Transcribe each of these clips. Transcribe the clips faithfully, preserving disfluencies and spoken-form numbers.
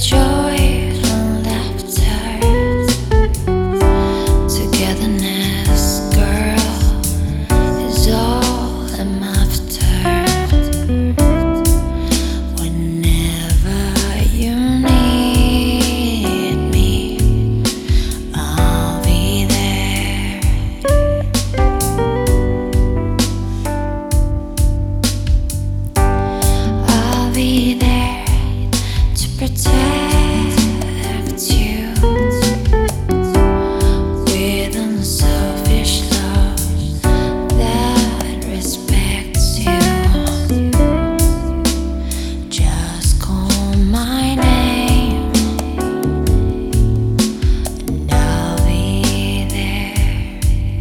joy and laughter, togetherness, girl, is all I'm after. Whenever you need me, I'll be there. I'll be there to protect you with unselfish love that respects you. Just call my name and I'll be there.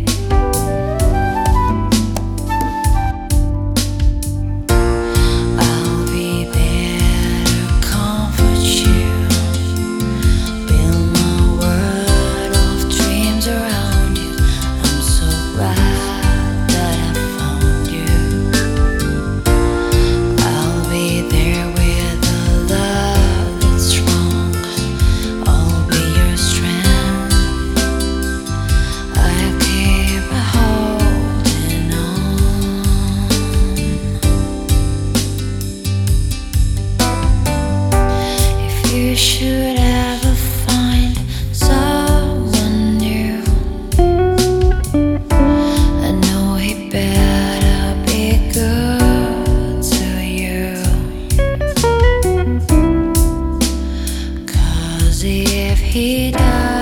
I'll be there to comfort you, build my world of dreams around you. I'm so glad that I found you. I'll be there with a love that's strong. I'll be your strength. I'll keep holding on. If you should ever find someone new, I know he better be good to you. 'Cause if he does,